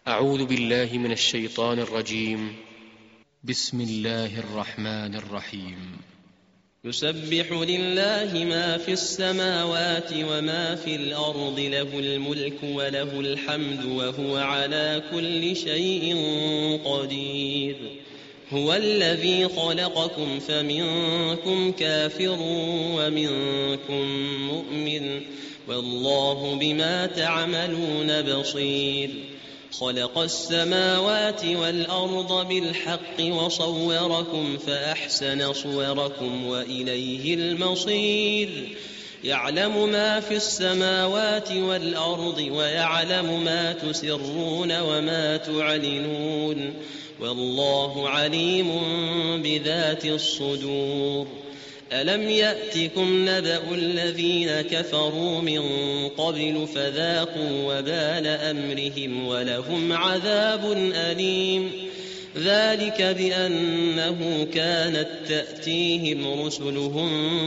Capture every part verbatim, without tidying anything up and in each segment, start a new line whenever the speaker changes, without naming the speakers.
أعوذ بالله من الشيطان الرجيم. بسم الله الرحمن الرحيم.
يسبح لله ما في السماوات وما في الأرض، له الملك وله الحمد وهو على كل شيء قدير. هو الذي خلقكم فمنكم كافر ومنكم مؤمن، والله بما تعملون بصير. خلق السماوات والأرض بالحق وصوركم فأحسن صوركم وإليه المصير. يعلم ما في السماوات والأرض ويعلم ما تسرون وما تعلنون، والله عليم بذات الصدور. ألم يأتكم نبأ الذين كفروا من قبل فذاقوا وبال أمرهم ولهم عذاب أليم. ذلك بأنه كانت تأتيهم رسلهم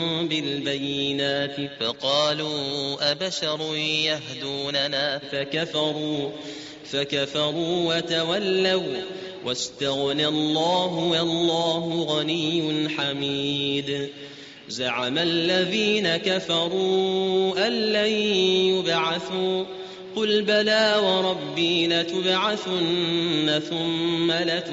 بالبينات فقالوا أبشر يهدوننا فكفروا فكفروا وتولوا واستغنى الله والله غني حميد. زعم الذين كفروا أن لن يبعثوا، قل بلى وربي لتبعثن ثم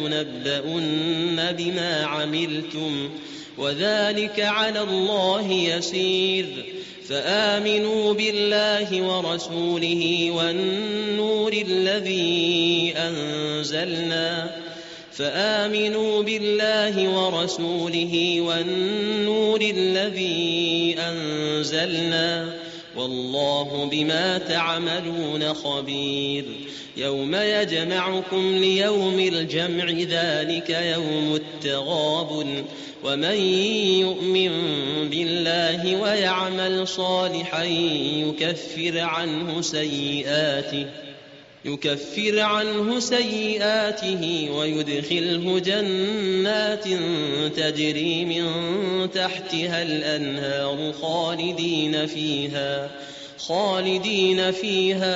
لتنبؤن بما عملتم وذلك على الله يسير. فآمنوا بالله ورسوله والنور الذي أنزلنا فآمنوا بالله ورسوله والنور الذي أنزلنا والله بما تعملون خبير. يوم يجمعكم ليوم الجمع ذلك يوم التغابن، ومن يؤمن بالله ويعمل صالحا يكفر عنه سيئاته يكفر عنه سيئاته ويدخله جنات تجري من تحتها الأنهار خالدين فيها خالدين فيها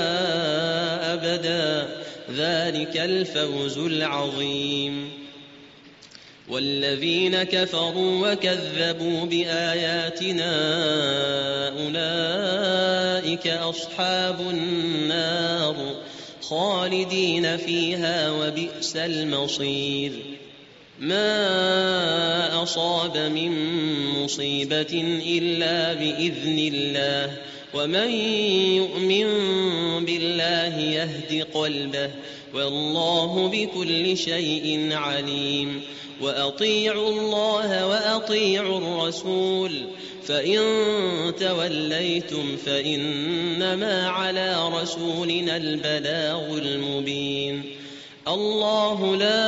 أبدا، ذلك الفوز العظيم. والذين كفروا وكذبوا بآياتنا أولئك أصحاب النار خالدين فيها وبئس المصير. ما أصاب من مصيبة إلا بإذن الله، ومن يؤمن بالله يهد قلبه، والله بكل شيء عليم. وأطيعوا الله وأطيعوا الرسول، فإن توليتم فإنما على رسولنا البلاغ المبين. الله لا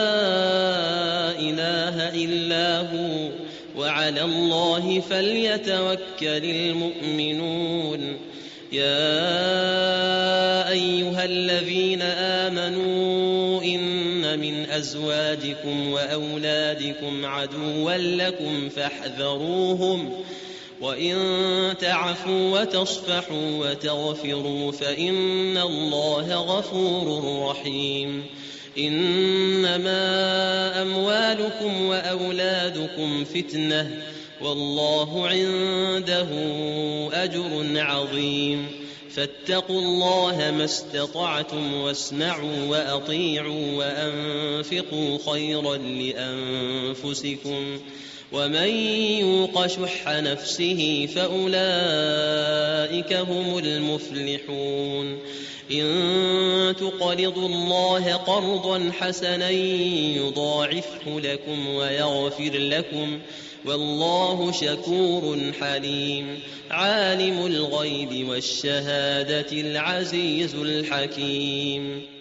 إله إلا هو، وعلى الله فليتوكل المؤمنون. يا أيها الذين آمنوا إن من أزواجكم وأولادكم عدوا لكم فاحذروهم، وإن تعفوا وتصفحوا وتغفروا فإن الله غفور رحيم. إنما أموالكم وأولادكم فتنة، والله عنده أجر عظيم. فاتقوا الله ما استطعتم واسمعوا وأطيعوا وأنفقوا خيرا لأنفسكم، ومن يوق شح نفسه فأولئك هم المفلحون. إن تقرضوا الله قرضا حسنا يضاعفه لكم ويغفر لكم، والله شكور حليم. عالم الغيب والشهادة العزيز الحكيم.